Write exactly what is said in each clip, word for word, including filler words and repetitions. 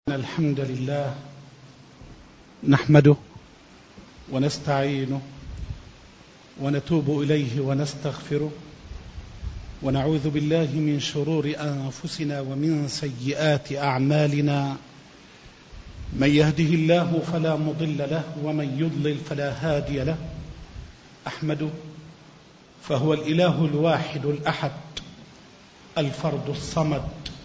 الحمد لله نحمده ونستعينه ونتوب إليه ونستغفره ونعوذ بالله من شرور أنفسنا ومن سيئات أعمالنا. من يهده الله فلا مضل له ومن يضلل فلا هادي له. أحمده فهو الإله الواحد الأحد الفرد الصمد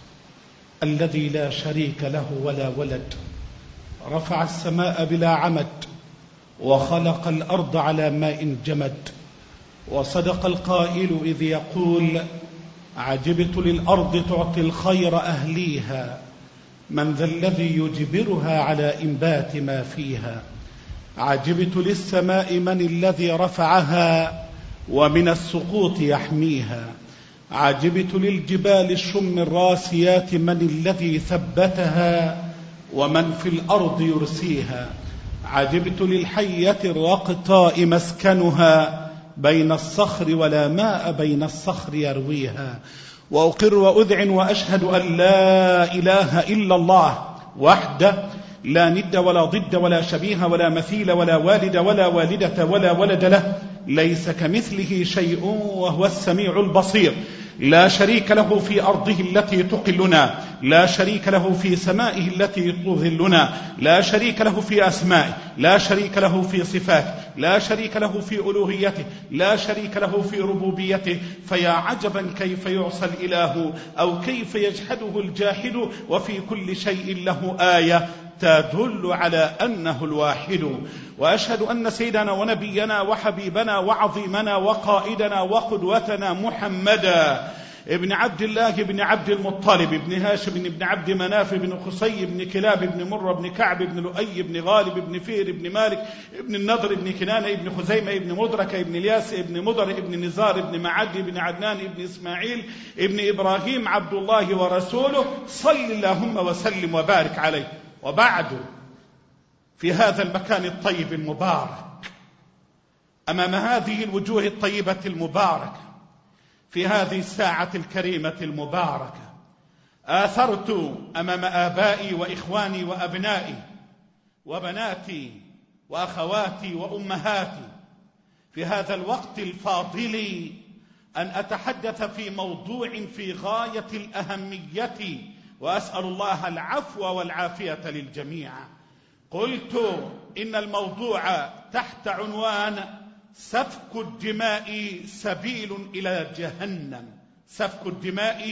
الذي لا شريك له ولا ولد. رفع السماء بلا عمد وخلق الأرض على ماء جمد. وصدق القائل إذ يقول عجبت للأرض تعطي الخير أهليها من ذا الذي يجبرها على إنبات ما فيها. عجبت للسماء من الذي رفعها ومن السقوط يحميها. عجبت للجبال الشم الراسيات من الذي ثبتها ومن في الأرض يرسيها. عجبت للحية الرقطاء مسكنها بين الصخر ولا ماء بين الصخر يرويها. وأقر وأذعن وأشهد أن لا إله إلا الله وحده لا ند ولا ضد ولا شبيه ولا مثيل ولا والد ولا والدة ولا ولد له ليس كمثله شيء وهو السميع البصير. لا شريك له في أرضه التي تقلنا، لا شريك له في سمائه التي تظلنا، لا شريك له في أسمائه، لا شريك له في صفاته، لا شريك له في ألوهيته، لا شريك له في ربوبيته. فيا عجبا كيف يعصى الإله أو كيف يجحده الجاحد وفي كل شيء له آية تدل على أنه الواحد. وأشهد أن سيدنا ونبينا وحبيبنا وعظيمنا وقائدنا وقدوتنا محمدا ابن عبد الله بن عبد المطلب ابن هاشم بن عبد مناف بن قصي بن كلاب بن مرة بن كعب بن لؤي بن غالب بن فير بن مالك بن النضر بن كنانة بن خزيمة بن مدركة بن الياس بن مضر بن نزار بن معد بن عدنان بن إسماعيل بن إبراهيم عبد الله ورسوله صل اللهم وسلم وبارك عليه. وبعد، في هذا المكان الطيب المبارك أمام هذه الوجوه الطيبة المباركة في هذه الساعة الكريمة المباركة آثرت أمام آبائي وإخواني وأبنائي وبناتي وأخواتي وأمهاتي في هذا الوقت الفاضل أن أتحدث في موضوع في غاية الأهمية، وأسأل الله العفو والعافية للجميع. قلت إن الموضوع تحت عنوان سفك الدماء سبيل إلى جهنم. سفك الدماء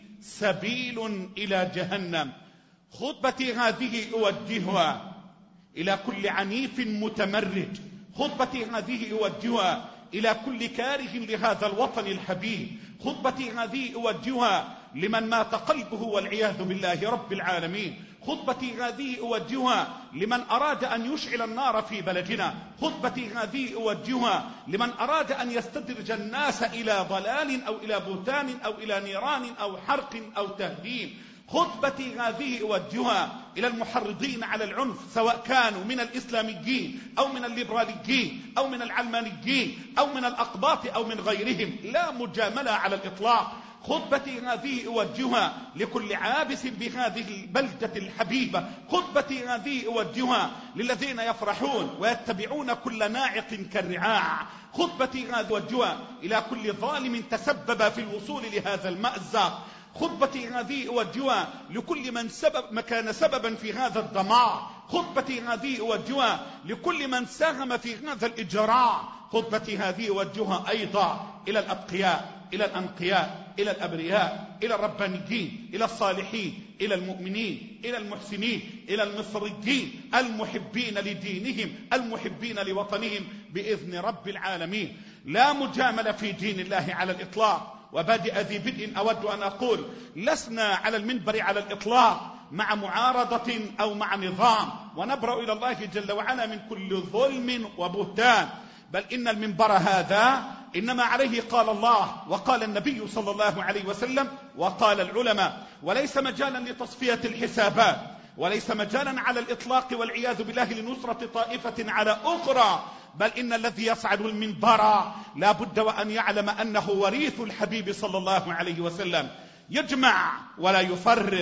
سبيل إلى جهنم. خطبتي هذه أوجهها إلى كل عنيف متمرد. خطبتي هذه أوجهها إلى كل كاره لهذا الوطن الحبيب. خطبتي هذه أوجهها لمن مات قلبه والعياذ بالله رب العالمين. خطبتي هذه أوجهها لمن أراد أن يشعل النار في بلدنا. خطبتي هذه أوجهها لمن أراد أن يستدرج الناس إلى ضلال أو إلى بهتان أو إلى نيران أو حرق أو تهديم. خطبتي هذه أوجهها إلى المحرضين على العنف، سواء كانوا من الإسلاميين أو من الليبراليين أو من العلمانيين أو من الأقباط أو من غيرهم، لا مجاملة على الإطلاق. خطبتي هذه أوجهها لكل عابس بهذه البلدة الحبيبة. خطبتي هذه أوجهها للذين يفرحون ويتبعون كل ناعق كالرعاع. خطبتي هذه أوجهها إلى كل ظالم تسبب في الوصول لهذا المأزق. خطبتي هذه أوجهها لكل من سبب كان سببا في هذا الدمار. خطبتي هذه أوجهها لكل من ساهم في هذا الإجراء. خطبتي هذه أوجهها أيضا إلى الأتقياء، إلى الأنقياء، إلى الأبرياء، إلى الربانيين، إلى الصالحين، إلى المؤمنين، إلى المحسنين، إلى المصريين المحبين لدينهم المحبين لوطنهم بإذن رب العالمين. لا مجاملة في دين الله على الإطلاق. وبادئ ذي بدء أود أن أقول لسنا على المنبر على الإطلاق مع معارضة أو مع نظام، ونبرأ إلى الله جل وعلا من كل ظلم وبهتان، بل إن المنبر هذا إنما عليه قال الله وقال النبي صلى الله عليه وسلم وقال العلماء، وليس مجالا لتصفية الحسابات، وليس مجالا على الإطلاق والعياذ بالله لنصرة طائفة على أخرى، بل إن الذي يصعد المنبر لا بد وأن يعلم أنه وريث الحبيب صلى الله عليه وسلم، يجمع ولا يفرق،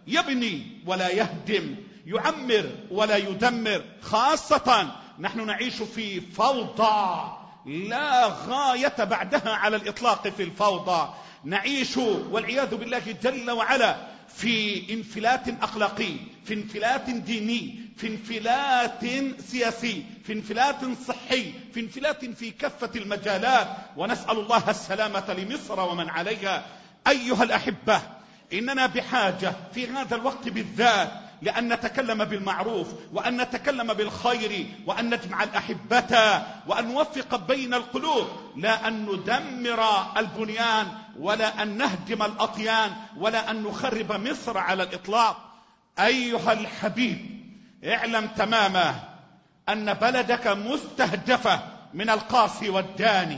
يبني ولا يهدم، يعمر ولا يدمر. خاصة نحن نعيش في فوضى لا غاية بعدها على الإطلاق. في الفوضى نعيش والعياذ بالله جل وعلا في انفلات أخلاقي، في انفلات ديني، في انفلات سياسي، في انفلات صحي، في انفلات في كافة المجالات، ونسأل الله السلامة لمصر ومن عليها. أيها الأحبة، إننا بحاجة في هذا الوقت بالذات لأن نتكلم بالمعروف، وأن نتكلم بالخير، وأن نجمع الأحبة، وأن نوفق بين القلوب، لا أن ندمر البنيان، ولا أن نهدم الأطيان، ولا أن نخرب مصر على الإطلاق. أيها الحبيب، اعلم تماما أن بلدك مستهدفة من القاصي والداني،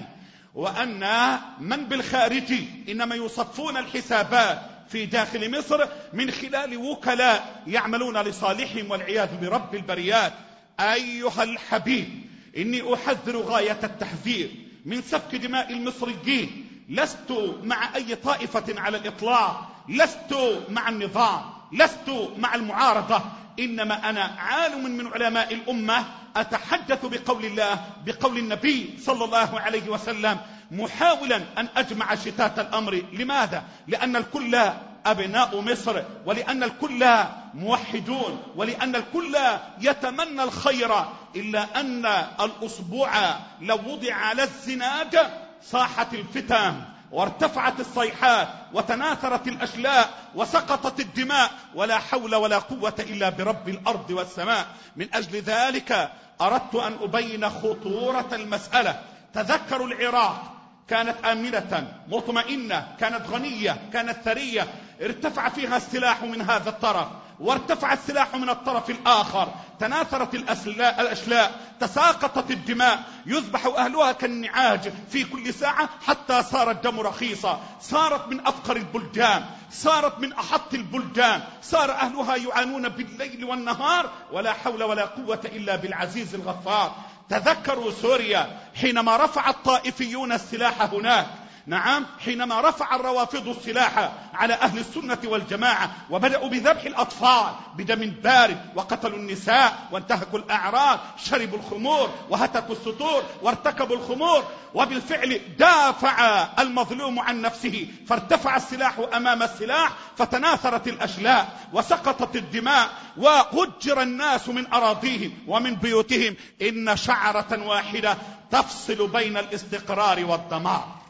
وأن من بالخارج إنما يصفون الحسابات في داخل مصر من خلال وكلاء يعملون لصالحهم والعياذ برب البريات. أيها الحبيب، إني أحذر غاية التحذير من سفك دماء المصريين. لست مع أي طائفة على الإطلاق، لست مع النظام، لست مع المعارضة، إنما أنا عالم من علماء الأمة أتحدث بقول الله، بقول النبي صلى الله عليه وسلم، محاولا أن أجمع شتات الأمر. لماذا؟ لأن الكل أبناء مصر، ولأن الكل موحدون، ولأن الكل يتمنى الخير، إلا أن الأصبع لو وضع على الزناد صاحت الفتن، وارتفعت الصيحات، وتناثرت الأشلاء، وسقطت الدماء، ولا حول ولا قوة إلا برب الأرض والسماء. من أجل ذلك أردت أن أبين خطورة المسألة. تذكروا العراق، كانت آمنة مطمئنة، كانت غنية، كانت ثرية، ارتفع فيها السلاح من هذا الطرف، وارتفع السلاح من الطرف الآخر، تناثرت الأشلاء، تساقطت الدماء، يذبح أهلها كالنعاج في كل ساعة، حتى صار الدم رخيصا، صارت من أفقر البلدان، صارت من أحط البلدان، صار أهلها يعانون بالليل والنهار، ولا حول ولا قوة إلا بالعزيز الغفار. تذكروا سوريا حينما رفع الطائفيون السلاح هناك، نعم، حينما رفع الروافض السلاح على أهل السنة والجماعة، وبدأوا بذبح الأطفال بدم بارد، وقتلوا النساء، وانتهكوا الأعراض، شربوا الخمور، وهتكوا السطور، وارتكبوا الخمور، وبالفعل دافع المظلوم عن نفسه، فارتفع السلاح أمام السلاح، فتناثرت الأشلاء، وسقطت الدماء، وهجر الناس من أراضيهم ومن بيوتهم. إن شعرة واحدة تفصل بين الاستقرار والدمار.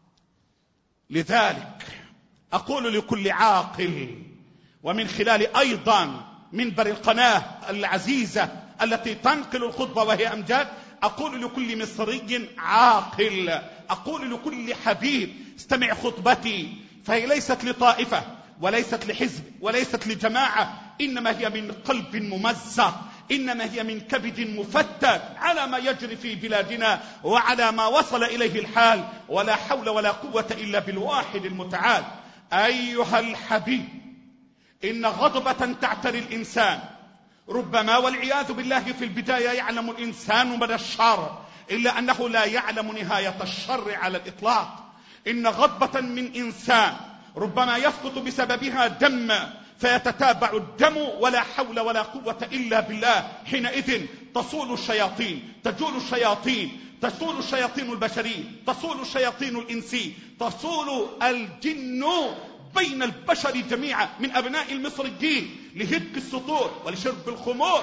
لذلك أقول لكل عاقل، ومن خلال أيضا منبر القناة العزيزة التي تنقل الخطبة وهي أمجاد، أقول لكل مصري عاقل، أقول لكل حبيب، استمع خطبتي، فهي ليست لطائفة، وليست لحزب، وليست لجماعة، إنما هي من قلب ممزق، إنما هي من كبد مفتت على ما يجري في بلادنا، وعلى ما وصل إليه الحال، ولا حول ولا قوة إلا بالواحد المتعال. أيها الحبيب، إن غضبة تعتري الإنسان، ربما والعياذ بالله في البداية يعلم الإنسان من الشر، إلا أنه لا يعلم نهاية الشر على الإطلاق. إن غضبة من إنسان ربما يسقط بسببها دم، فيتتابع الدم، ولا حول ولا قوة إلا بالله. حينئذ تصول الشياطين، تجول الشياطين، تصول الشياطين البشرية، تصول الشياطين الإنسي، تصول الجن بين البشر جميعا من أبناء المصريين، لهدك السطور، ولشرب الخمور،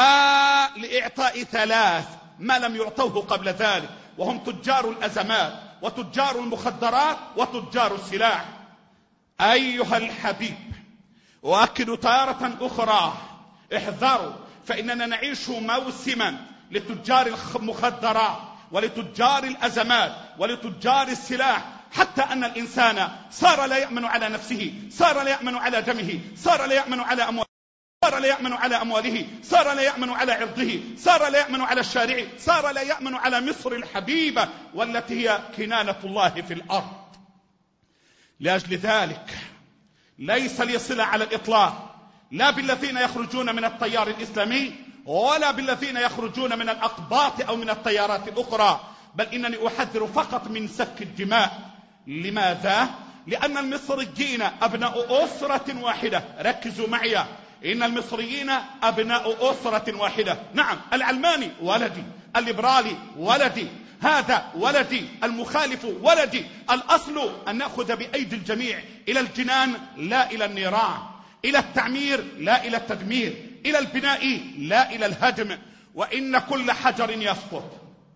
ولإعطاء ثلاث ما لم يعطوه قبل ذلك، وهم تجار الأزمات، وتجار المخدرات، وتجار السلاح. أيها الحبيب، وأكد تارة أخرى، احذروا، فإننا نعيش موسما لتجار المخدرات، ولتجار الأزمات، ولتجار السلاح، حتى أن الإنسان صار لا يأمن على نفسه، صار لا يأمن على دمه، صار لا يأمن على أمواله، صار لا يأمن على أمواله، صار لا يأمن على عرضه، صار لا يأمن على الشارع، صار لا يأمن على مصر الحبيبة، والتي هي كنانة الله في الأرض. لأجل ذلك ليس لي صلة على الإطلاق لا بالذين يخرجون من التيار الإسلامي، ولا بالذين يخرجون من الأقباط أو من التيارات الأخرى، بل إنني أحذر فقط من سفك الدماء. لماذا؟ لأن المصريين أبناء أسرة واحدة. ركزوا معي، إن المصريين أبناء أسرة واحدة. نعم، العلماني ولدي، الليبرالي ولدي، هذا ولدي، المخالف ولدي. الأصل أن نأخذ بأيدي الجميع إلى الجنان لا إلى النيران، إلى التعمير لا إلى التدمير، إلى البناء لا إلى الهدم. وإن كل حجر يسقط،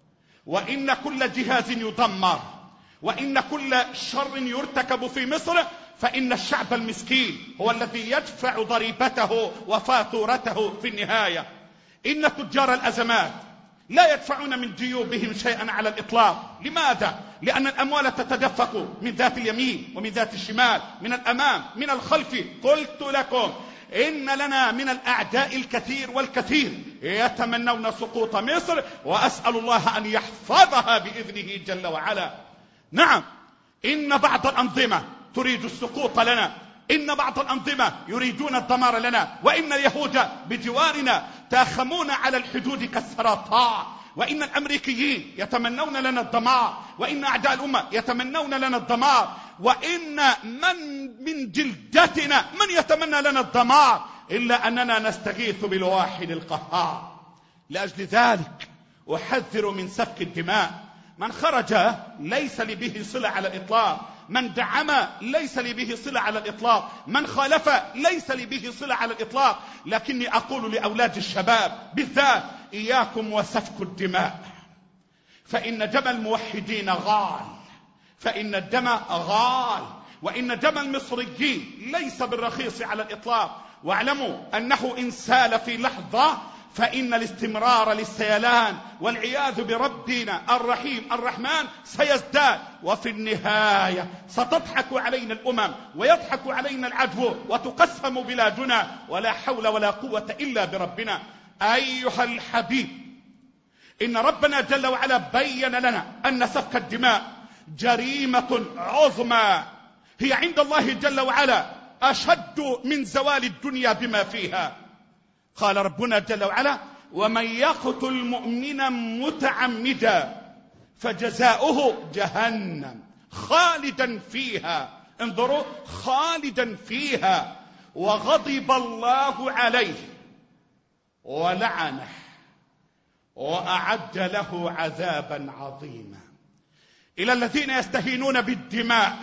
وإن كل جهاز يدمر، وإن كل شر يرتكب في مصر، فإن الشعب المسكين هو الذي يدفع ضريبته وفاتورته في النهاية. إن تجار الأزمات لا يدفعون من جيوبهم شيئا على الإطلاق. لماذا؟ لأن الأموال تتدفق من ذات اليمين ومن ذات الشمال، من الأمام من الخلف. قلت لكم إن لنا من الأعداء الكثير والكثير يتمنون سقوط مصر، وأسأل الله أن يحفظها بإذنه جل وعلا. نعم، إن بعض الأنظمة تريد السقوط لنا، إن بعض الأنظمة يريدون الدمار لنا، وإن اليهود بجوارنا تاخمون على الحدود كالسرطان، وإن الأمريكيين يتمنون لنا الدمار، وإن أعداء الأمة يتمنون لنا الدمار، وإن من من جلدتنا من يتمنى لنا الدمار، إلا أننا نستغيث بالواحد القهار. لأجل ذلك أحذر من سفك الدماء. من خرج ليس لي به صلة على الإطلاق، من دعم ليس لي به صلة على الإطلاق، من خالف ليس لي به صلة على الإطلاق. لكني أقول لأولاد الشباب بالذات: إياكم وسفك الدماء، فإن دم الموحدين غال، فإن الدم غال، وإن دم المصريين ليس بالرخيص على الإطلاق. واعلموا أنه إن سال في لحظة فإن الاستمرار للسيلان والعياذ بربنا الرحيم الرحمن سيزداد، وفي النهاية ستضحك علينا الأمم ويضحك علينا العدو وتقسم بلادنا، ولا حول ولا قوة إلا بربنا. أيها الحبيب، إن ربنا جل وعلا بين لنا أن سفك الدماء جريمة عظمى، هي عند الله جل وعلا أشد من زوال الدنيا بما فيها. قال ربنا جل وعلا: ومن يقتل مؤمنا متعمدا فجزاؤه جهنم خالدا فيها. انظروا، خالدا فيها، وغضب الله عليه ولعنه وأعد له عذابا عظيما. إلى الذين يستهينون بالدماء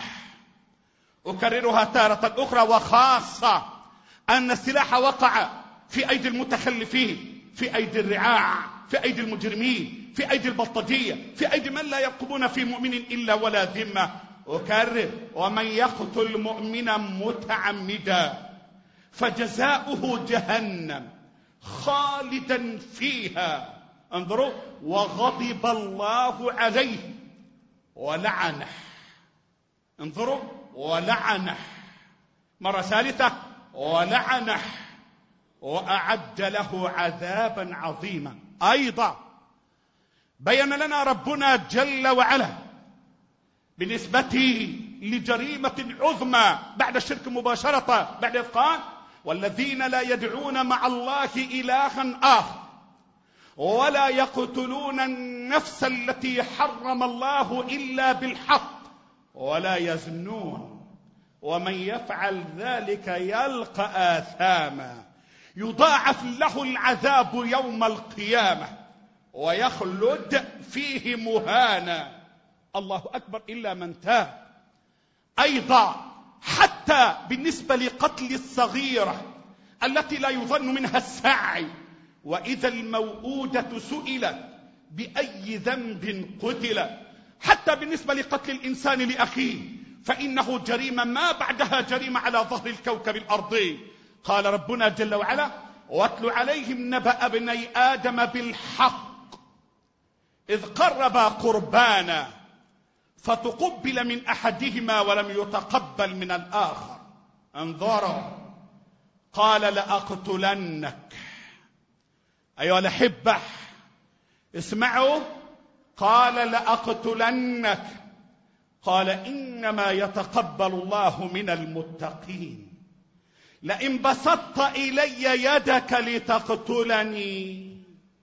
أكررها تارة أخرى وخاصة أن السلاح وقع في أيدي المتخلفين، في أيدي الرعاع، في أيدي المجرمين، في أيدي البلطجية، في أيدي من لا يرقبون في مؤمن إلا ولا ذمة. أكرر: ومن يقتل مؤمنا متعمدا فجزاؤه جهنم خالدا فيها. انظروا: وغضب الله عليه ولعنه. انظروا: ولعنه. مرة ثالثة: ولعنه وأعد له عذابا عظيما. أيضا بين لنا ربنا جل وعلا بالنسبة لجريمة عظمى بعد الشرك مباشرة، بعد إذ قال: والذين لا يدعون مع الله إلها آخر ولا يقتلون النفس التي حرم الله إلا بالحق ولا يزنون ومن يفعل ذلك يلقى آثاما يضاعف له العذاب يوم القيامة ويخلد فيه مهانا. الله أكبر إلا من تاب. أيضا حتى بالنسبة لقتل الصغيرة التي لا يظن منها السعي، وإذا الموءودة سئلت بأي ذنب قتل، حتى بالنسبة لقتل الإنسان لأخيه فإنه جريمة ما بعدها جريمة على ظهر الكوكب الأرضي. قال ربنا جل وعلا: واتل عليهم نبأ ابني آدم بالحق إذ قربا قربانا فتقبل من أحدهما ولم يتقبل من الآخر. انظروا، قال: لأقتلنك. أيها الأحبة اسمعوا، قال: لأقتلنك. قال: إنما يتقبل الله من المتقين. لئن بسطت إلي يدك لتقتلني،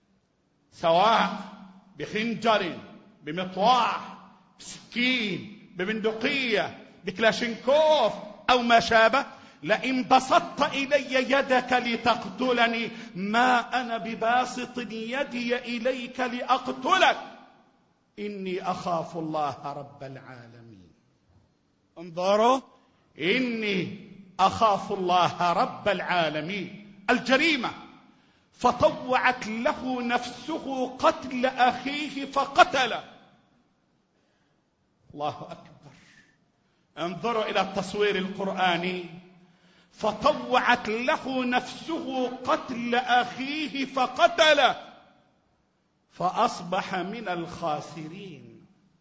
سواء بخنجر، بمطواح، بسكين، ببندقية، بكلاشينكوف أو ما شابه، لئن بسطت إلي يدك لتقتلني ما أنا بباسط يدي إليك لأقتلك إني أخاف الله رب العالمين. انظروا، إني أخاف الله رب العالمين. الجريمة فطوعت له نفسه قتل أخيه فقتله. الله أكبر. انظروا إلى التصوير القرآني. فطوعت له نفسه قتل أخيه فقتله فأصبح من الخاسرين.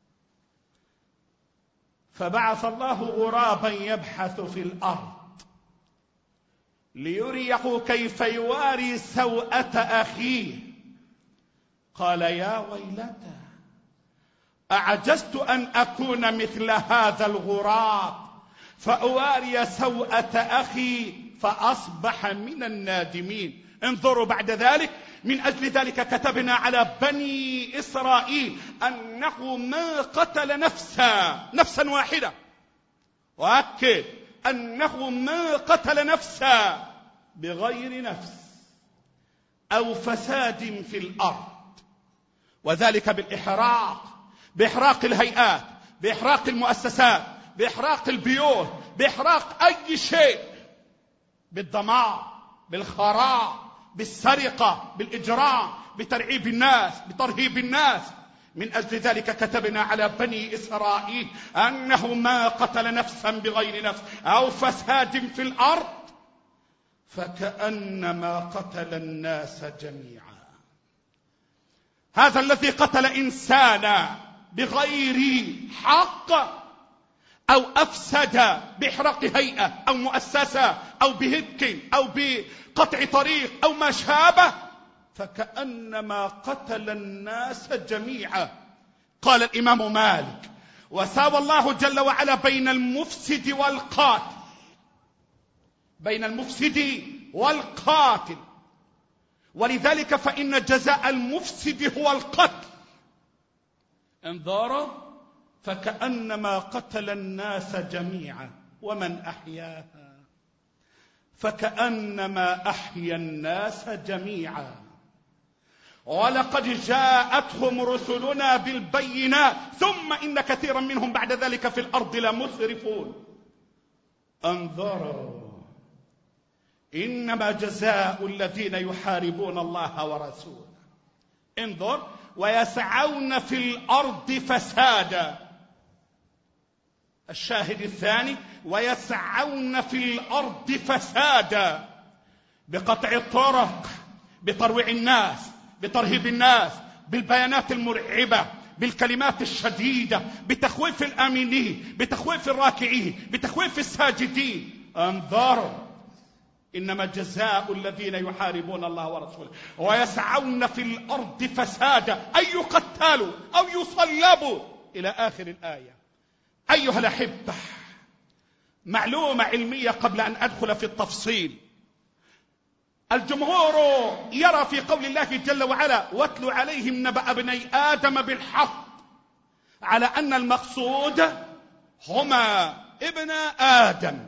فبعث الله غرابا يبحث في الأرض ليريه كيف يواري سوءة أخيه. قال يا ويلتى أعجزت أن أكون مثل هذا الغراب فأواري سوءة أخي فأصبح من النادمين. انظروا بعد ذلك: من أجل ذلك كتبنا على بني إسرائيل أنه ما قتل نفسا نفسا واحدة، وأكد أنه ما قتل نفسا بغير نفس أو فساد في الأرض، وذلك بالإحراق، بإحراق الهيئات، بإحراق المؤسسات، بإحراق البيوت، بإحراق أي شيء، بالدمار، بالخراب، بالسرقة، بالإجرام، بترعيب الناس، بترهيب الناس. من أجل ذلك كتبنا على بني إسرائيل أنه ما قتل نفسا بغير نفس أو فساد في الأرض فكأنما قتل الناس جميعا. هذا الذي قتل إنسانا بغير حق أو أفسد بإحراق هيئة أو مؤسسة أو بهتك أو بقطع طريق أو ما شابه فكأنما قتل الناس جميعا. قال الإمام مالك: وساوى الله جل وعلا بين المفسد والقاتل، بين المفسد والقاتل، ولذلك فإن جزاء المفسد هو القتل. انظروا: فكأنما قتل الناس جميعا ومن أحياها فكأنما أحيا الناس جميعا. ولقد جاءتهم رسلنا بالبينات ثم إن كثيرا منهم بعد ذلك في الأرض لمسرفون. انظروا: إنما جزاء الذين يحاربون الله ورسوله. انظر: ويسعون في الأرض فسادا. الشاهد الثاني: ويسعون في الأرض فسادا، بقطع الطرق، بترويع الناس، بترهيب الناس، بالبيانات المرعبة، بالكلمات الشديدة، بتخويف الآمنين، بتخويف الراكعين، بتخويف الساجدين. انظروا: إنما جزاء الذين يحاربون الله ورسوله ويسعون في الأرض فسادا، أي يقتلوا أو يصلبوا، إلى آخر الآية. أيها الأحبة، معلومة علمية قبل أن أدخل في التفصيل. الجمهور يرى في قول الله جل وعلا: واتل عليهم نبأ ابني آدم بالحق، على أن المقصود هما ابن آدم.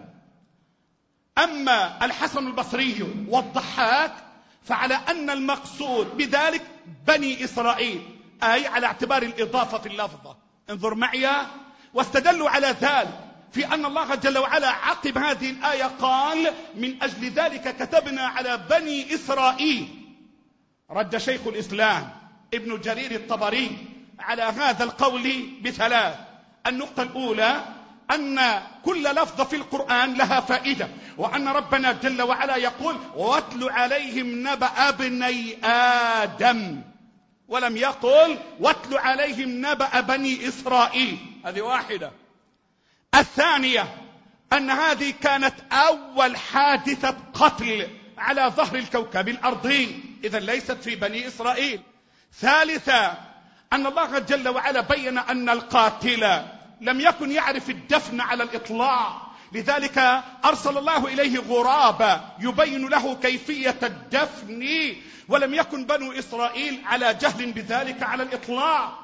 أما الحسن البصري والضحاك فعلى أن المقصود بذلك بني إسرائيل، أي على اعتبار الإضافة في اللفظة. انظر معي: واستدلوا على ذلك في أن الله جل وعلا عقب هذه الآية قال: من أجل ذلك كتبنا على بني إسرائيل. رد شيخ الإسلام ابن جرير الطبري على هذا القول بثلاث. النقطة الأولى: أن كل لفظ في القرآن لها فائدة، وأن ربنا جل وعلا يقول: واتل عليهم نبأ ابني آدم، ولم يقل واتل عليهم نبأ بني إسرائيل. هذه واحدة. الثانية: أن هذه كانت أول حادثة قتل على ظهر الكوكب الأرضي، إذن ليست في بني إسرائيل. ثالثا: أن الله جل وعلا بين أن القاتل لم يكن يعرف الدفن على الإطلاق، لذلك أرسل الله إليه غرابا يبين له كيفية الدفن، ولم يكن بنو إسرائيل على جهل بذلك على الإطلاق،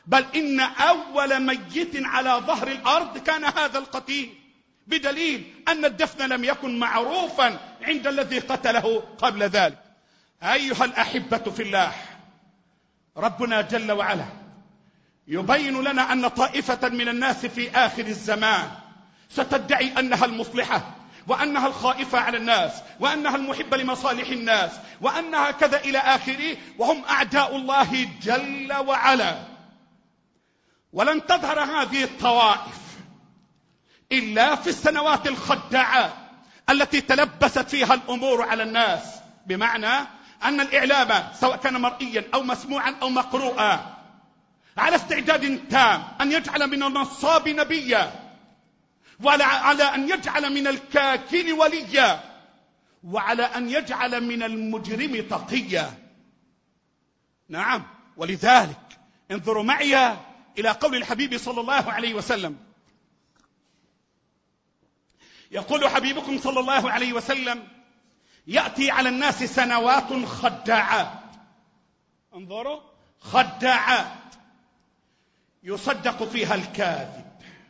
بل إن أول ميت على ظهر الأرض كان هذا القتيل، بدليل أن الدفن لم يكن معروفا عند الذي قتله قبل ذلك. أيها الأحبة في الله، ربنا جل وعلا يبين لنا أن طائفة من الناس في آخر الزمان ستدعي أنها المصلحة، وأنها الخائفة على الناس، وأنها المحبة لمصالح الناس، وأنها كذا إلى آخره، وهم أعداء الله جل وعلا. ولن تظهر هذه الطوائف إلا في السنوات الخداعة التي تلبست فيها الأمور على الناس، بمعنى أن الإعلام سواء كان مرئيا أو مسموعا أو مقروءا على استعداد تام أن يجعل من النصاب نبيا، وعلى أن يجعل من الكاكين وليا، وعلى أن يجعل من المجرم تقيا. نعم، ولذلك انظروا معي إلى قول الحبيب صلى الله عليه وسلم. يقول حبيبكم صلى الله عليه وسلم: يأتي على الناس سنوات خداعات، انظروا، خداعات يصدق فيها الكاذب،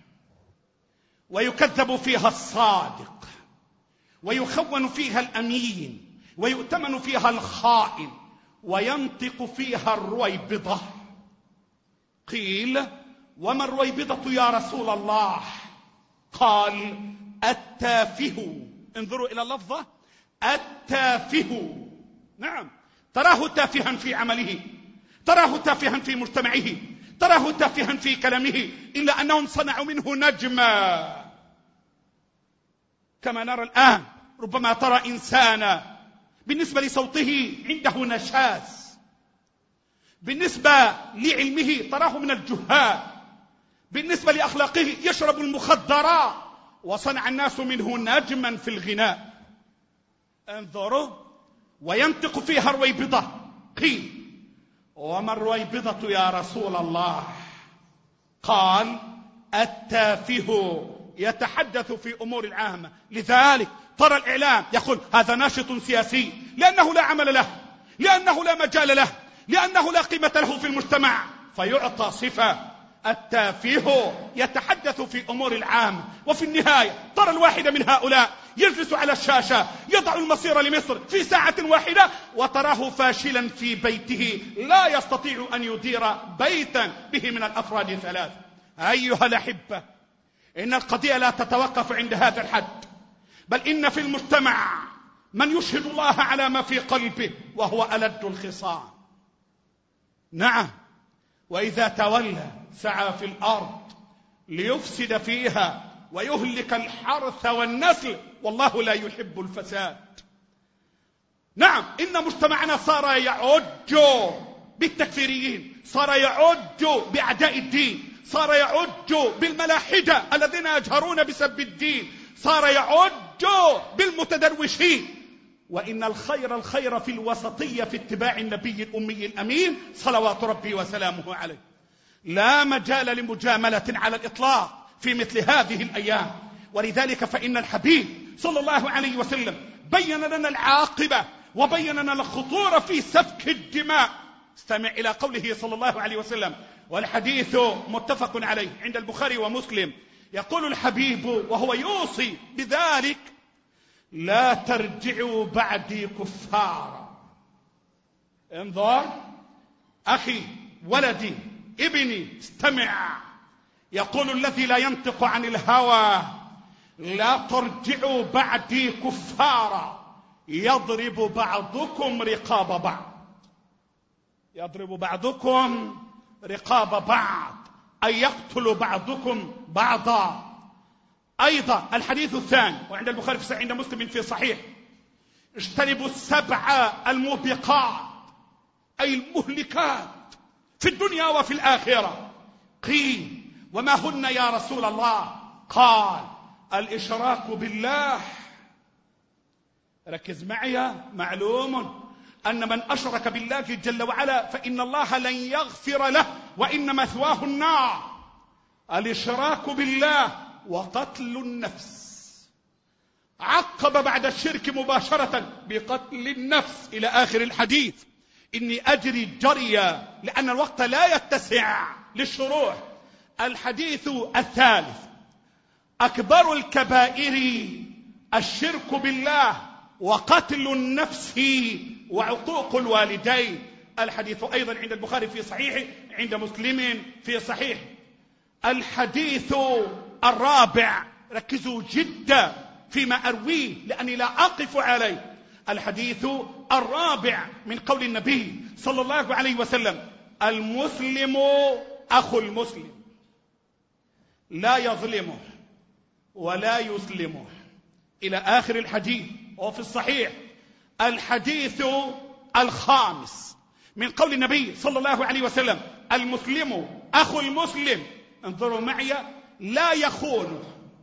ويكذب فيها الصادق، ويخون فيها الأمين، ويؤتمن فيها الخائن، وينطق فيها الرويبضة. قيل: وما الرويبضة يا رسول الله؟ قال: التافه. انظروا إلى اللفظة، التافه. نعم، تراه تافها في عمله، تراه تافها في مجتمعه، تراه تافها في كلامه، إلا أنهم صنعوا منه نجما. كما نرى الآن ربما ترى إنسانا بالنسبة لصوته عنده نشاز، بالنسبة لعلمه تراه من الجهال، بالنسبة لأخلاقه يشرب المخدرات، وصنع الناس منه نجما في الغناء. انظروا، وينطق فيها الرويبضة. قيل: وما الرويبضة يا رسول الله؟ قال: التافه، يتحدث في أمور العامة. لذلك ترى الإعلام يقول: هذا ناشط سياسي، لأنه لا عمل له، لأنه لا مجال له، لأنه لا قيمة له في المجتمع، فيعطى صفة التافه، يتحدث في أمور العامة. وفي النهاية ترى الواحد من هؤلاء يجلس على الشاشة يضع المصير لمصر في ساعة واحدة، وتراه فاشلا في بيته، لا يستطيع أن يدير بيتا به من الأفراد ثلاث. أيها الأحبة، إن القضية لا تتوقف عند هذا الحد، بل إن في المجتمع من يشهد الله على ما في قلبه وهو ألد الخصام. نعم، وإذا تولى سعى في الأرض ليفسد فيها ويهلك الحرث والنسل، والله لا يحب الفساد. نعم، إن مجتمعنا صار يعج بالتكفيريين، صار يعج بأعداء الدين، صار يعج بالملاحدة الذين يجهرون بسب الدين، صار يعج بالمتدروشين. وإن الخير الخير في الوسطية في اتباع النبي الأمي الأمين صلوات ربي وسلامه عليه. لا مجال لمجاملة على الإطلاق في مثل هذه الأيام. ولذلك فإن الحبيب صلى الله عليه وسلم بين لنا العاقبة، وبين لنا الخطورة في سفك الدماء. استمع إلى قوله صلى الله عليه وسلم، والحديث متفق عليه عند البخاري ومسلم. يقول الحبيب وهو يوصي بذلك: لا ترجعوا بعدي كفارا. انظر أخي، ولدي، ابني، استمع. يقول الذي لا ينطق عن الهوى: لا ترجعوا بعدي كفارا، يضرب بعضكم رقاب بعض. يضرب بعضكم رقاب بعض، أي يقتل بعضكم بعضا. أيضا الحديث الثاني وعند البخاري في صحيح، عند مسلم في صحيح: اجتنبوا السبع الموبقات، أي المهلكات في الدنيا وفي الآخرة. قيل: وما هن يا رسول الله؟ قال: الإشراك بالله. ركز معي، معلوم أن من أشرك بالله جل وعلا فإن الله لن يغفر له، وإن مثواه النار. الإشراك بالله وقتل النفس، عقب بعد الشرك مباشرة بقتل النفس إلى آخر الحديث. إني أجري جريا لأن الوقت لا يتسع للشروح. الحديث الثالث: أكبر الكبائر الشرك بالله وقتل النفس وعقوق الوالدين. الحديث أيضا عند البخاري في صحيحه، عند مسلم في صحيح. الحديث الرابع، ركزوا جدا فيما أرويه لأني لا أقف عليه. الحديث الرابع من قول النبي صلى الله عليه وسلم: المسلم أخو المسلم لا يظلمه ولا يسلمه، إلى آخر الحديث وفي الصحيح. الحديث الخامس من قول النبي صلى الله عليه وسلم: المسلم أخو المسلم، انظروا معي، لا يخونه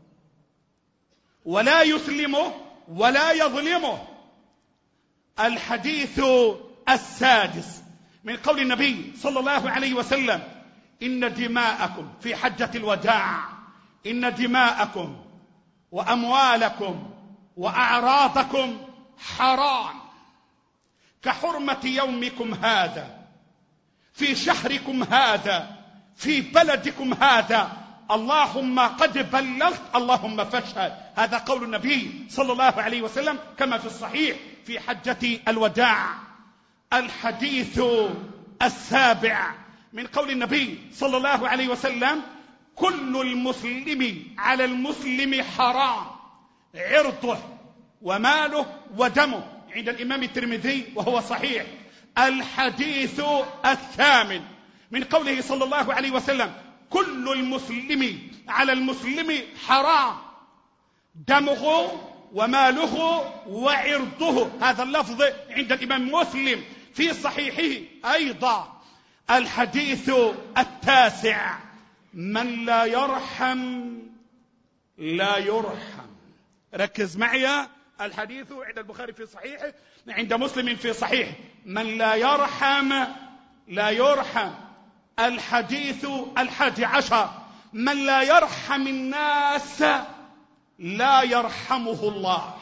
ولا يسلمه ولا يظلمه. الحديث السادس من قول النبي صلى الله عليه وسلم: إن دماءكم في حجة الوداع، إن دماءكم وأموالكم وأعراضكم حرام كحرمة يومكم هذا في شهركم هذا في بلدكم هذا، اللهم قد بلغت اللهم فاشهد. هذا قول النبي صلى الله عليه وسلم كما في الصحيح في حجة الوداع. الحديث السابع من قول النبي صلى الله عليه وسلم: كل المسلم على المسلم حرام عرضه وماله ودمه، عند الإمام الترمذي وهو صحيح. الحديث الثامن من قوله صلى الله عليه وسلم: كل المسلم على المسلم حرام دمه وماله وعرضه، هذا اللفظ عند الإمام مسلم في صحيحه أيضا. الحديث التاسع: من لا يرحم لا يرحم. ركز معي، الحديث عند البخاري في صحيحه، عند مسلم في صحيح: من لا يرحم لا يرحم. الحديث الحادي عشر: من لا يرحم الناس لا يرحمه الله.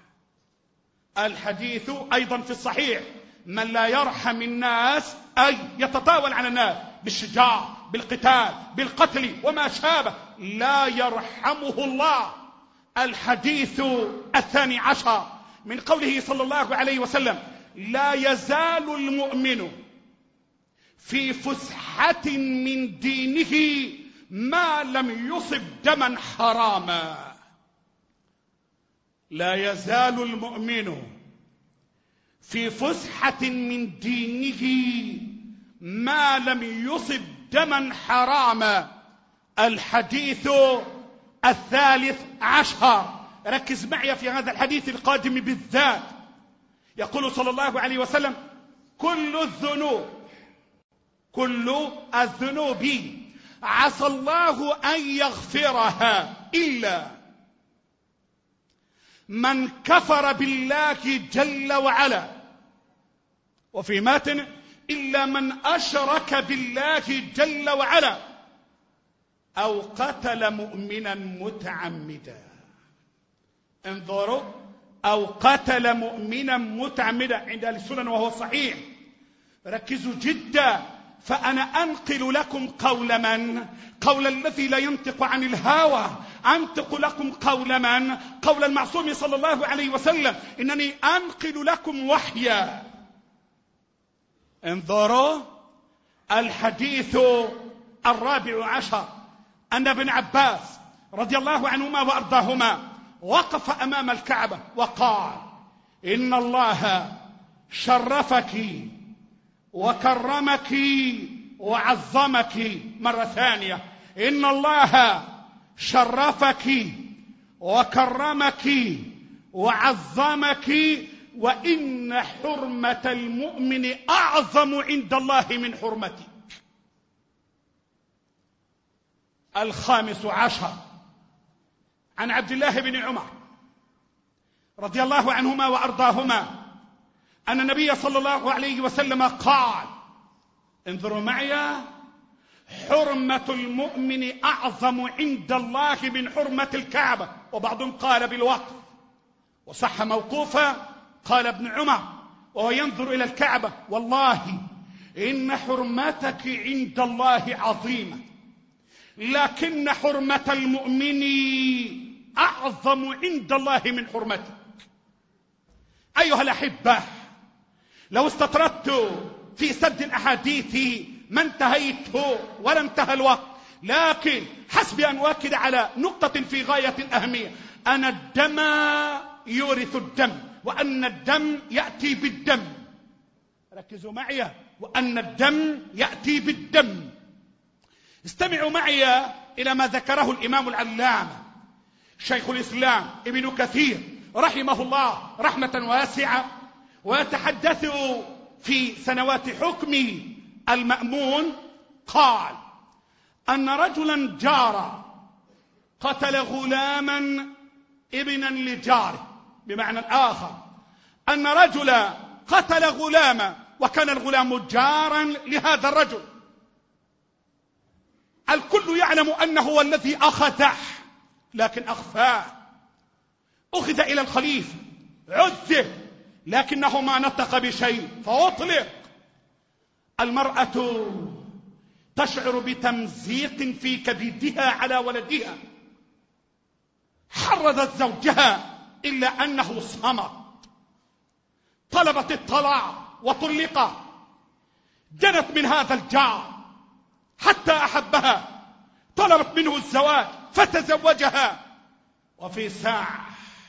الحديث أيضا في الصحيح: من لا يرحم الناس أي يتطاول على الناس بالشجاع بالقتال بالقتل وما شابه لا يرحمه الله. الحديث الثاني عشر من قوله صلى الله عليه وسلم: لا يزال المؤمن في فسحة من دينه ما لم يصب دما حراما. لا يزال المؤمن في فسحة من دينه ما لم يصب دما حراما. الحديث الثالث عشر، ركز معي في هذا الحديث القادم بالذات. يقول صلى الله عليه وسلم: كل الذنوب كل الذنوب عسى الله أن يغفرها إلا من كفر بالله جل وعلا، وفي ماتن: إلا من أشرك بالله جل وعلا أو قتل مؤمنا متعمدا. انظروا، أو قتل مؤمنا متعمدا عند أهل السنن وهو صحيح. ركزوا جدا، فأنا أنقل لكم قول من؟ قول الذي لا ينطق عن الهوى، أنطق لكم قول من؟ قول المعصوم صلى الله عليه وسلم. إنني أنقل لكم وحيا. انظروا، الحديث الرابع عشر: أن ابن عباس رضي الله عنهما وأرضاهما وقف أمام الكعبة وقال: إن الله شرفك وكرمك وعظمك. مرة ثانية: إن الله شرفك وكرمك وعظمك، وإن حرمة المؤمن أعظم عند الله من حرمتك. الخامس عشر عن عبد الله بن عمر رضي الله عنهما وأرضاهما أن النبي صلى الله عليه وسلم قال: انظروا معي، حرمة المؤمن أعظم عند الله من حرمة الكعبة. وبعضهم قال بالوقف وصح موقوفا، قال ابن عمر وينظر إلى الكعبة. والله إن حرمتك عند الله عظيمة، لكن حرمة المؤمن أعظم عند الله من حرمتك. أيها الأحبة، لو استطردت في سرد الأحاديث ما انتهيت ولا انتهى الوقت، لكن حسبي أن أؤكد على نقطة في غاية الأهمية: أن الدم يورث الدم، وأن الدم يأتي بالدم. ركزوا معي، وأن الدم يأتي بالدم. استمعوا معي إلى ما ذكره الإمام العلامة شيخ الإسلام ابن كثير رحمه الله رحمة واسعة، ويتحدث في سنوات حكم المأمون. قال أن رجلا جار قتل غلاما ابنا لجاره، بمعنى آخر أن رجلا قتل غلاما وكان الغلام جارا لهذا الرجل. الكل يعلم أنه هو الذي أخذه، لكن أخفاه. أخذ إلى الخليفة، عذب، لكنه ما نطق بشيء فأطلق. المرأة تشعر بتمزيق في كبدها على ولدها، حرضت زوجها إلا أنه صمت. طلبت الطلاق وطلق. جنت من هذا الجار حتى أحبها، طلبت منه الزواج فتزوجها. وفي ساعة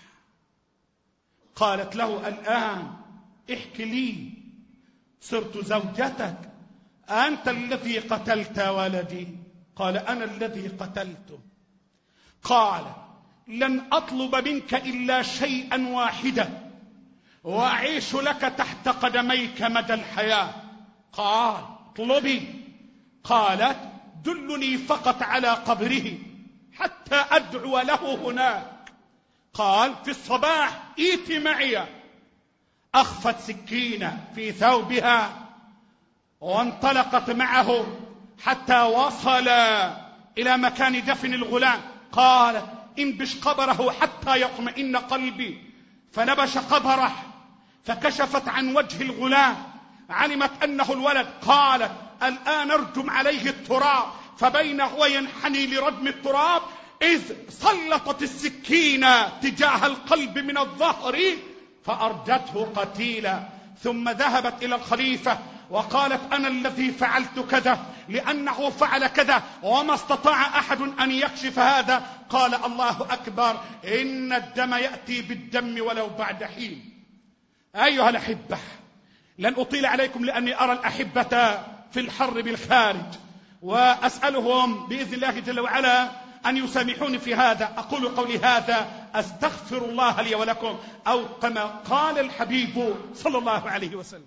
قالت له: الآن احكي لي، صرت زوجتك، أنت الذي قتلت ولدي. قال: أنا الذي قتلته. قال: لن أطلب منك إلا شيئا واحدا وأعيش لك تحت قدميك مدى الحياة. قال: اطلبي. قالت: دلني فقط على قبره حتى أدعو له هناك. قال: في الصباح ائت معي. أخفت سكينة في ثوبها وانطلقت معه حتى وصل إلى مكان دفن الغلام. قال: انبش قبره حتى يطمئن قلبي. فنبش قبره فكشفت عن وجه الغلام، علمت أنه الولد. قالت: الآن ارجم عليه التراب. فبين هو ينحني لردم التراب إذ سلطت السكينة تجاه القلب من الظهر فأردته قتيلا. ثم ذهبت إلى الخليفة وقالت: أنا الذي فعلت كذا لأنه فعل كذا، وما استطاع أحد أن يكشف هذا. قال: الله أكبر، إن الدم يأتي بالدم ولو بعد حين. أيها الأحبة، لن أطيل عليكم لأني أرى الأحبة في الحر بالخارج، وأسألهم بإذن الله جل وعلا أن يسامحوني في هذا. أقول قولي هذا، أستغفر الله لي ولكم، أو كما قال الحبيب صلى الله عليه وسلم.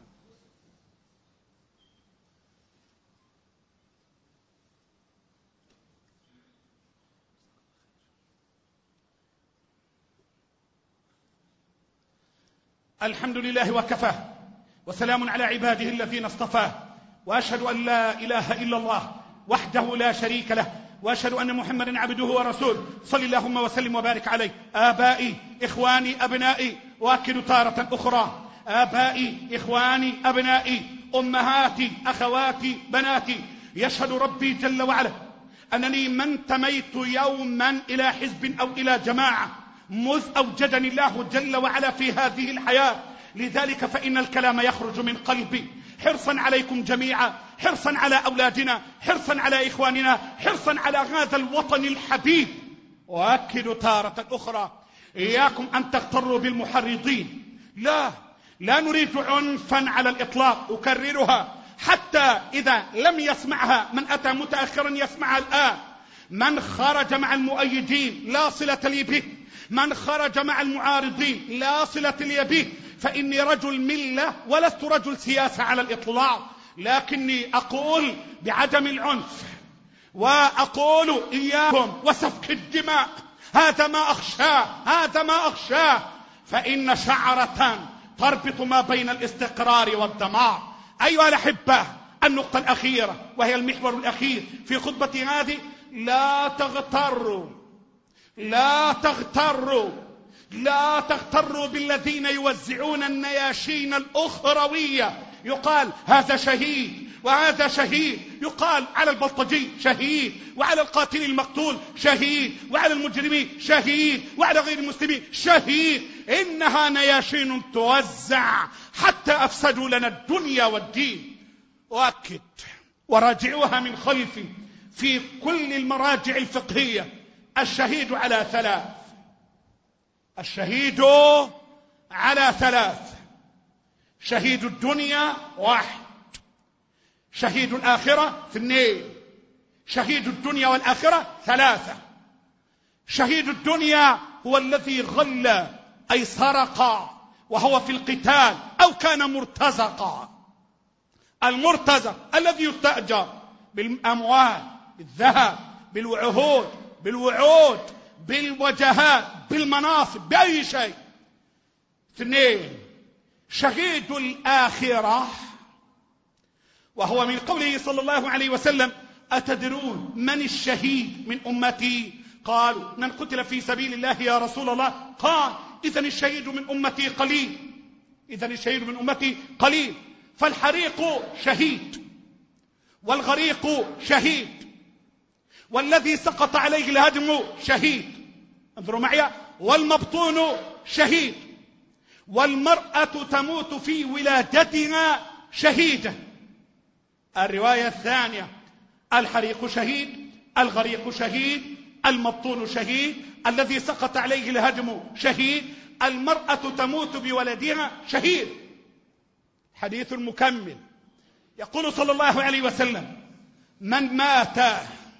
الحمد لله وكفى، وسلام على عباده الذين اصطفاه، وأشهد أن لا إله إلا الله وحده لا شريك له، وأشهد أن محمدا عبده ورسوله. صلى اللهم وسلم وبارك عليه. آبائي إخواني أبنائي، وأكد تارة أخرى، آبائي إخواني أبنائي، أمهاتي أخواتي بناتي، يشهد ربي جل وعلا أنني ما انتميت يوما إلى حزب أو إلى جماعة مذ أوجدني الله جل وعلا في هذه الحياة. لذلك فإن الكلام يخرج من قلبي حرصا عليكم جميعا، حرصا على أولادنا، حرصا على إخواننا، حرصا على هذا الوطن الحبيب. وأكد تارة أخرى، إياكم أن تغتروا بالمحرضين. لا لا نريد عنفا على الإطلاق، أكررها حتى إذا لم يسمعها من أتى متأخرا يسمعها الآن. من خرج مع المؤيدين لا صلة لي به، من خرج مع المعارضين لا صلة لي به، فإني رجل ملة ولست رجل سياسة على الإطلاق، لكني أقول بعدم العنف، وأقول إياكم وسفك الدماء، هذا ما أخشاه، هذا ما أخشاه، فإن شعرة تربط ما بين الاستقرار والدمار. أيها الأحبة، النقطة الأخيرة وهي المحور الأخير في خطبتي هذه: لا تغتروا لا تغتروا لا تغتروا بالذين يوزعون النياشين الأخروية، يقال هذا شهيد وهذا شهيد، يقال على البلطجي شهيد، وعلى القاتل المقتول شهيد، وعلى المجرمين شهيد، وعلى غير المسلمين شهيد. إنها نياشين توزع حتى أفسدوا لنا الدنيا والدين. وأكد وراجعوها من خلفي في كل المراجع الفقهية: الشهيد على ثلاث، الشهيد على ثلاث: شهيد الدنيا واحد، شهيد الآخرة اثنين، شهيد الدنيا والآخرة ثلاثة. شهيد الدنيا هو الذي غل أي سرق وهو في القتال أو كان مرتزقا. المرتزق الذي يستأجر بالأموال، بالذهب، بالعهود، بالوعود، بالوجهات، بالمناصب، بأي شيء. اثنين: شهيد الآخرة، وهو من قوله صلى الله عليه وسلم: أتدرون من الشهيد من أمتي؟ قالوا: من قتل في سبيل الله يا رسول الله. قال: إذن الشهيد من أمتي قليل، إذن الشهيد من أمتي قليل. فالحريق شهيد، والغريق شهيد، والذي سقط عليه الهدم شهيد، انظروا معي، والمبطون شهيد، والمرأة تموت في ولادتها شهيدة. الرواية الثانية: الحريق شهيد، الغريق شهيد، المبطون شهيد، الذي سقط عليه الهدم شهيد، المرأة تموت بولدها شهيد. حديث مكمل، يقول صلى الله عليه وسلم: من مات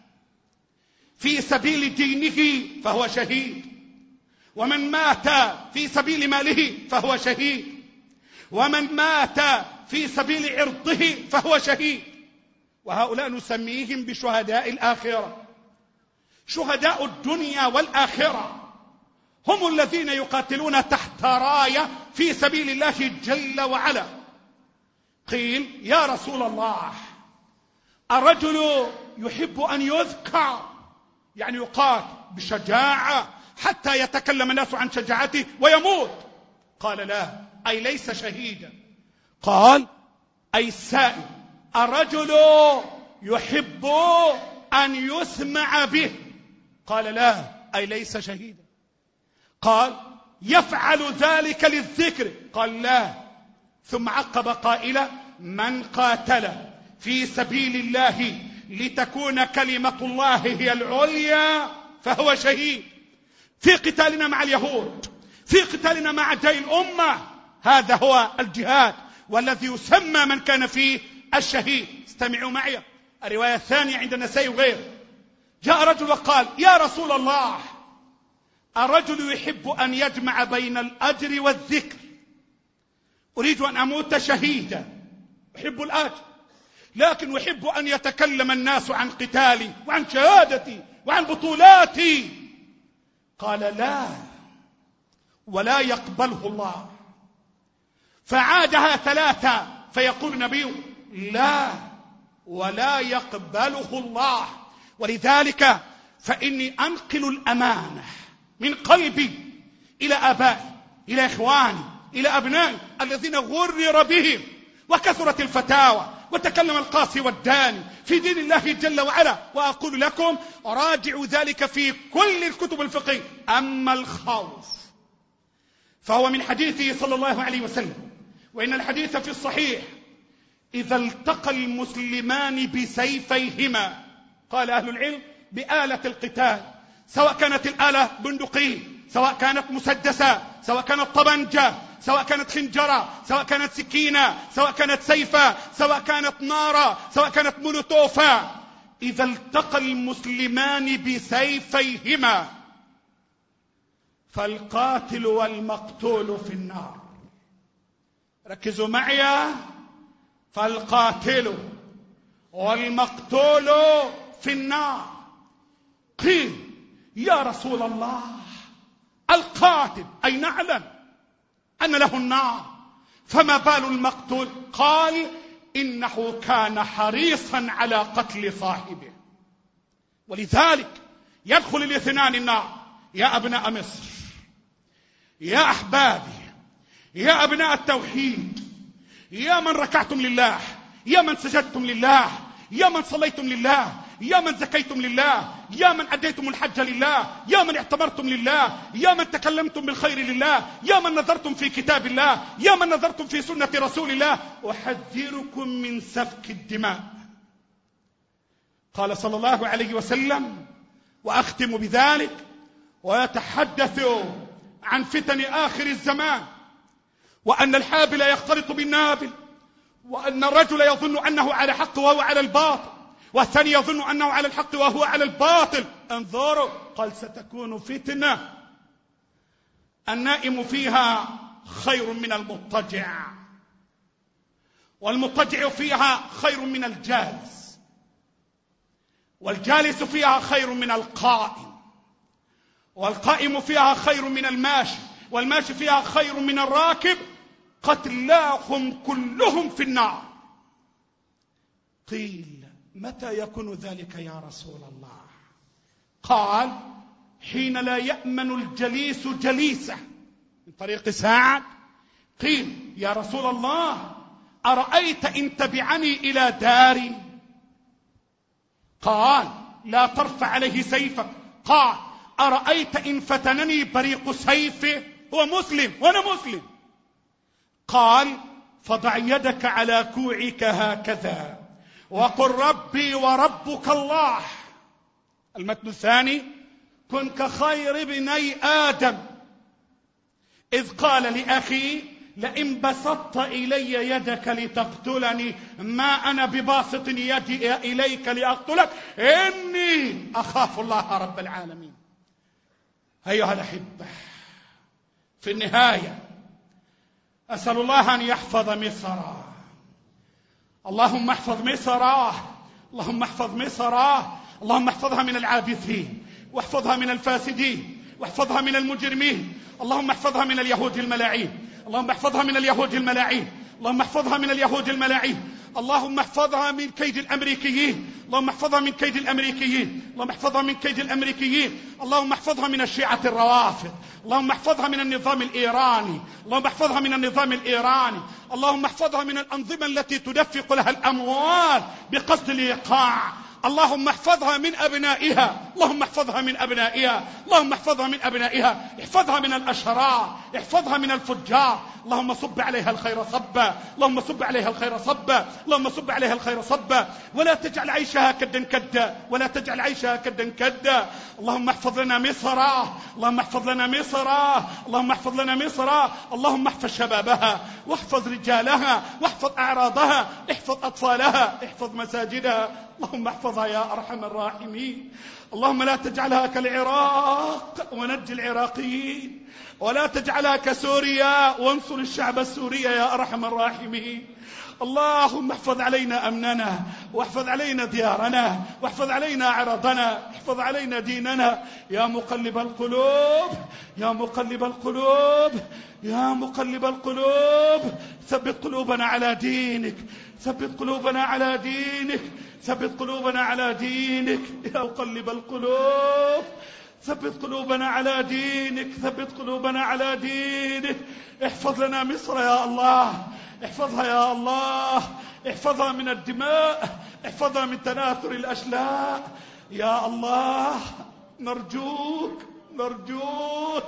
في سبيل دينه فهو شهيد، ومن مات في سبيل ماله فهو شهيد، ومن مات في سبيل عرضه فهو شهيد. وهؤلاء نسميهم بشهداء الآخرة. شهداء الدنيا والآخرة هم الذين يقاتلون تحت راية في سبيل الله جل وعلا. قيل: يا رسول الله، الرجل يحب أن يذكر، يعني يقاتل بشجاعة حتى يتكلم الناس عن شجاعته ويموت. قال: لا، أي ليس شهيدا. قال: أي السائل: الرجل يحب أن يسمع به. قال: لا، أي ليس شهيدا. قال: يفعل ذلك للذكر. قال: لا. ثم عقب قائلا: من قاتل في سبيل الله لتكون كلمة الله هي العليا فهو شهيد. في قتالنا مع اليهود، في قتالنا مع أعداء الأمة، هذا هو الجهاد، والذي يسمى من كان فيه الشهيد. استمعوا معي، الرواية الثانية عند النسائي وغيره: جاء رجل وقال: يا رسول الله، الرجل يحب أن يجمع بين الأجر والذكر، أريد أن أموت شهيدا، أحب الأجر، لكن أحب أن يتكلم الناس عن قتالي وعن شهادتي وعن بطولاتي. قال: لا، ولا يقبله الله. فعادها ثلاثة، فيقول النبي: لا، ولا يقبله الله. ولذلك فإني أنقل الأمانة من قلبي إلى آبائي، إلى إخواني، إلى أبنائي الذين غرر بهم وكثرت الفتاوى وتكلم القاسي والداني في دين الله جل وعلا. وأقول لكم: راجعوا ذلك في كل الكتب الفقهية. أما الخوف فهو من حديثه صلى الله عليه وسلم، وإن الحديث في الصحيح: إذا التقى المسلمان بسيفيهما، قال أهل العلم بآلة القتال، سواء كانت الآلة بندقية، سواء كانت مسدسة، سواء كانت طبنجة، سواء كانت خنجرة، سواء كانت سكينة، سواء كانت سيفة، سواء كانت نارة، سواء كانت مولوتوفة، إذا التقى المسلمان بسيفيهما فالقاتل والمقتول في النار. ركزوا معي، فالقاتل والمقتول في النار. قيل: يا رسول الله، القاتل أي نعلم أن له النار، فما بال المقتول؟ قال: إنه كان حريصا على قتل صاحبه، ولذلك يدخل الاثنان النار. يا أبناء مصر، يا أحبابي، يا أبناء التوحيد، يا من ركعتم لله، يا من سجدتم لله، يا من صليتم لله، يا من زكيتم لله، يا من أديتم الحج لله، يا من اعتمرتم لله، يا من تكلمتم بالخير لله، يا من نظرتم في كتاب الله، يا من نظرتم في سنة رسول الله، أحذركم من سفك الدماء. قال صلى الله عليه وسلم، وأختم بذلك، ويتحدث عن فتن آخر الزمان، وأن الحابل يختلط بالنابل، وأن الرجل يظن أنه على حق وهو على الباطل، والثاني يظن أنه على الحق وهو على الباطل. انظروا، قال ستكون فتنة النائم فيها خير من المضطجع، والمضطجع فيها خير من الجالس، والجالس فيها خير من القائم، والقائم فيها خير من الماشي، والماشي فيها خير من الراكب. قتلاهم كلهم في النار. قيل متى يكون ذلك يا رسول الله؟ قال حين لا يأمن الجليس جليسه. من طريق سعد قيل يا رسول الله أرأيت إن تبعني إلى داري؟ قال لا ترفع عليه سيفك. قال أرأيت إن فتنني بريق سيفه؟ هو مسلم وأنا مسلم. قال فضع يدك على كوعك هكذا وقل ربي وربك الله. المتن الثاني كن كخير بني آدم إذ قال لأخي لئن بسطت إلي يدك لتقتلني ما أنا بباسط يدي إليك لأقتلك إني أخاف الله رب العالمين. أيها الأحبة، في النهاية أسأل الله أن يحفظ مصر. اللهم احفظ مصر، اللهم احفظ مصر، اللهم احفظها من العابثين، واحفظها من الفاسدين، واحفظها من المجرمين. اللهم احفظها من اليهود الملاعين، اللهم احفظها من اليهود الملاعين، اللهم احفظها من اليهود الملاعين. اللهم احفظها من كيد الأمريكيين، اللهم احفظها من كيد الأمريكيين، اللهم احفظها من كيد الأمريكيين. اللهم احفظها من الشيعة الروافض، اللهم احفظها من النظام الإيراني، اللهم احفظها من النظام الإيراني. اللهم احفظها من الأنظمة التي تدفق لها الأموال بقصد الإيقاع. اللهم احفظها من أبنائها، اللهم احفظها من أبنائها، اللهم احفظها من أبنائها. احفظها من الأشرار، احفظها من الفجار. اللهم صب عليها الخير صبا، اللهم صب عليها الخير صبا، اللهم صب عليها الخير صبا، ولا تجعل عيشها كدا كدا، ولا تجعل عيشها كدا كدا. اللهم احفظ لنا مصر، اللهم احفظ لنا مصر، اللهم احفظ لنا مصر. اللهم احفظ شبابها، واحفظ رجالها، واحفظ أعراضها، احفظ أطفالها، احفظ مساجدها. اللهم احفظها يا أرحم الراحمين. اللهم لا تجعلها كالعراق ونجي العراقيين، ولا تجعلها كسوريا وانصر الشعب السوري يا أرحم الراحمين. اللهم احفظ علينا أمننا، واحفظ علينا ديارنا، واحفظ علينا أعراضنا، احفظ علينا ديننا يا مقلب القلوب، يا مقلب القلوب، يا مقلب القلوب. ثبت قلوبنا على دينك، ثبت قلوبنا على دينك، ثبت قلوبنا على دينك يا مقلب القلوب. ثبت قلوبنا على دينك، ثبت قلوبنا على دينك. احفظ لنا مصر يا الله، احفظها يا الله، احفظها من الدماء، احفظها من تناثر الأشلاء يا الله. نرجوك نرجوك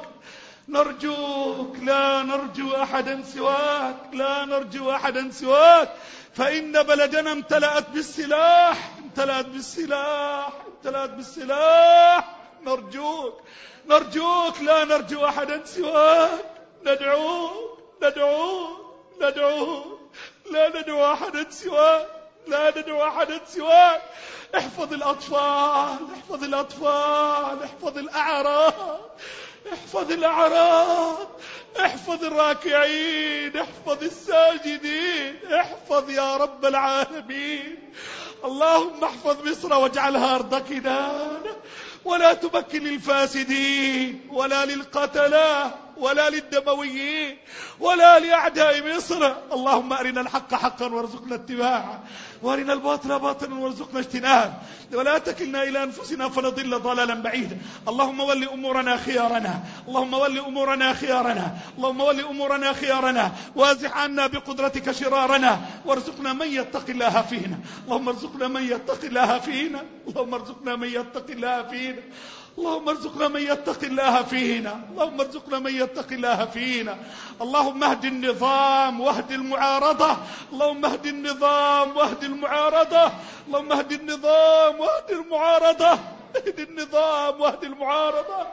نرجوك، لا نرجو أحدا سواك، لا نرجو أحدا سواك، فإن بلدنا امتلأت بالسلاح، امتلأت بالسلاح، امتلأت بالسلاح. نرجوك نرجوك، لا نرجو أحدا سواك. ندعوك ندعوك ندعوك، لا ندعو أحدا سواك، لا ندعو أحدا سواك. احفظ الأطفال، احفظ الأطفال، احفظ الأعراض، احفظ الأعراض، احفظ الراكعين، احفظ الساجدين، احفظ يا رب العالمين. اللهم احفظ مصر واجعلها أرض كنانة، ولا تمكن للفاسدين ولا للقتلة ولا للدمويين ولا لأعداء مصر. اللهم أرنا الحق حقا وارزقنا اتباعه، وارنا الباطل باطلا وارزقنا اجتنابه، ولا تكلنا إلى أنفسنا فنضل ضلالا بعيدا. اللهم ول أمورنا خيارنا، اللهم ول أمورنا خيارنا، اللهم ول أمورنا خيارنا، وازح عنا بقدرتك شرارنا، وارزقنا من يتقي الله فينا. اللهم ارزقنا من يتقي الله فينا، اللهم ارزقنا من يتقي الله فينا، اللهم ارزقنا من يتقي الله فينا، اللهم ارزقنا من يتقي الله فينا. اللهم اهد النظام واهد المعارضة، اللهم اهد النظام واهد المعارضة، اللهم اهد النظام واهد المعارضة، اهد النظام واهد المعارضة.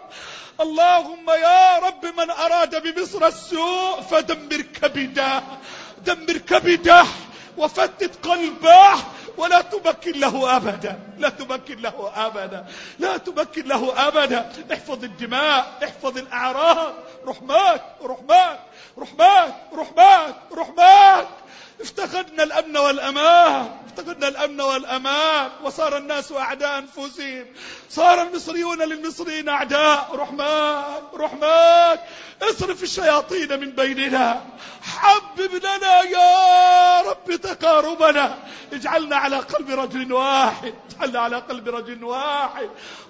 اللهم يا رب من أراد بمصر السوء فدمر كبده، دمر كبده وفتت قلبه، ولا تمكن له أبدا، لا تمكن له أبدا، لا تمكن له أبدا. احفظ الدماء، احفظ الأعراض. رحماك رحماك رحماك رحماك رحماك. افتقدنا الأمن والأمان، افتقدنا الأمن والأمان، وصار الناس أعداء أنفسهم، صار المصريون للمصريين أعداء. رحماك رحماك. اصرف الشياطين من بيننا، حبب لنا يا رب تقاربنا، اجعلنا على قلب رجل واحد، اجعلنا على قلب رجل واحد.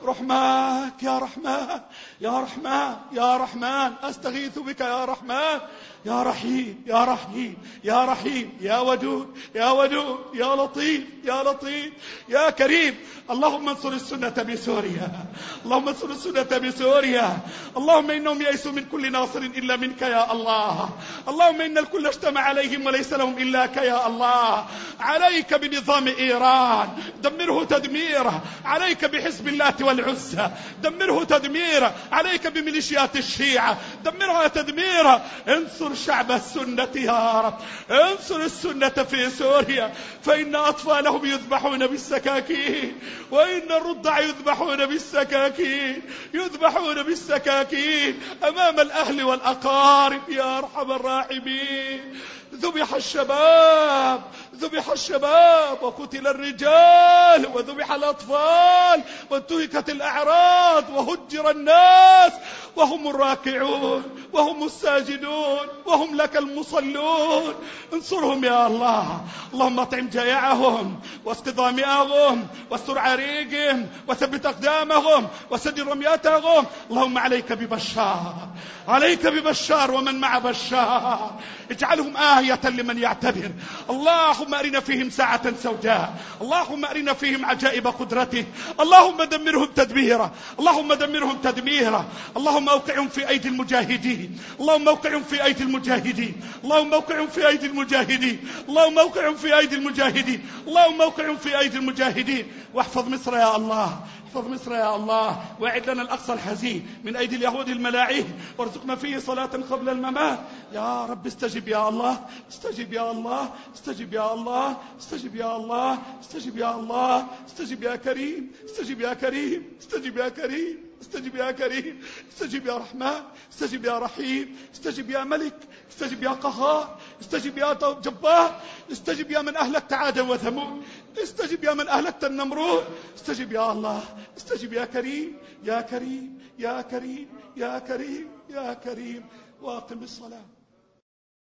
رحماك يا رحمن يا رحمن يا رحمن. استغيث بك يا رحمن يا رحيم يا رحيم يا رحيم يا ودود يا ودود يا لطيف يا لطيف يا كريم. اللهم انصر السنة بسوريا، اللهم انصر السنة بسوريا. اللهم إنهم يئسوا من كل ناصر إلا منك يا الله. اللهم إن الكل اجتمع عليهم وليس لهم إلاك يا الله. عليك بنظام إيران، دمره تدميره. عليك بحزب الله والعزى، دمره تدميره. عليك بميليشيات الشيعة، دمرها تدميره. انصر شعب السنة يا رب، انصر السنة في سوريا، فإن أطفالهم يذبحون بالسكاكين، وإن الرضع يذبحون بالسكاكين، يذبحون بالسكاكين أمام الأهل والأقارب يا أرحم الراحمين. ذبح الشباب، ذبح الشباب وقتل الرجال وذبح الأطفال وانتهكت الأعراض وهجر الناس، وهم الراكعون وهم الساجدون وهم لك المصلون. انصرهم يا الله. اللهم اطعم جائعهم واسق ظامئهم واستر عريقهم وثبت أقدامهم وسدد رمياتهم. اللهم عليك ببشار، عليك ببشار ومن مع بشار، اجعلهم آية لمن يعتبر. اللهم أرنا فيهم ساعة سوداء، اللهم أرنا فيهم عجائب قدرته. اللهم دمرهم تدميرا، اللهم دمرهم تدميرا. اللهم أوقعهم في أيدي المجاهدين، اللهم أوقعهم في أيدي المجاهدين، اللهم أوقعهم في أيدي المجاهدين، اللهم أوقعهم في أيدي المجاهدين، اللهم أوقعهم في أيدي المجاهدين. واحفظ مصر يا الله، احفظ مصر يا الله، واعد لنا الأقصى الحزين من أيدي اليهود الملاعين، وارزقنا فيه صلاة قبل الممات يا رب. استجب يا الله، استجب يا الله، استجب يا الله، استجب يا الله، استجب يا الله، استجب يا كريم، استجب يا كريم، استجب يا كريم، استجب يا كريم، استجب يا رحمن، استجب يا رحيم، استجب يا ملك، استجب يا قهار، استجب يا جبار، استجب يا من أهلكت عادا وثمود، استجب يا من أهلكت النمرود، استجب يا الله، استجب يا كريم يا كريم يا كريم يا كريم يا كريم. واقم الصلاة.